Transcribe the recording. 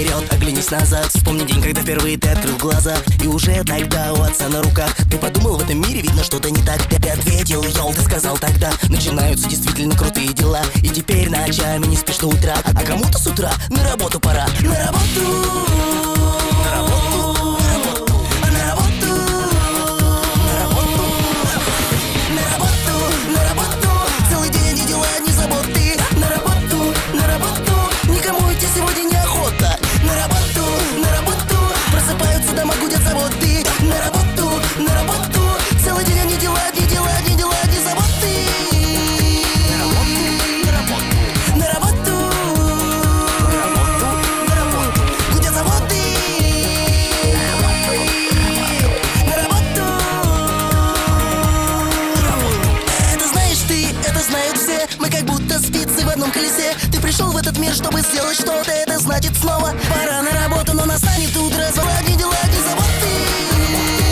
вперед, оглянись назад. Вспомни день, когда впервые ты открыл глаза. И уже тогда у отца на руках ты подумал, в этом мире видно что-то не так. Ты ответил, йоу, ты сказал тогда: начинаются действительно крутые дела. И теперь ночами не спишь до утра. А кому-то с утра на работу пора. На работу, на работу, на работу, на работу, на работу, на работу, на работу. Целый день ни дела, ни заботы. На работу, на работу. Никому идти сегодня неохота. На работу, просыпаются дома, гудят заводы. На работу, на работу. Целый день ни дела, ни дела, ни дела, ни заботы. На работу, на работу, на работу, на работу. Гудят заводы. На работу. Это знаешь ты, это знают все. Мы как будто спицы в одном колесе. Ты пришел в этот мир, чтобы сделать что-то. Это значит снова пора на работу, но настанет утро. Дела, ни дела, ни заботы.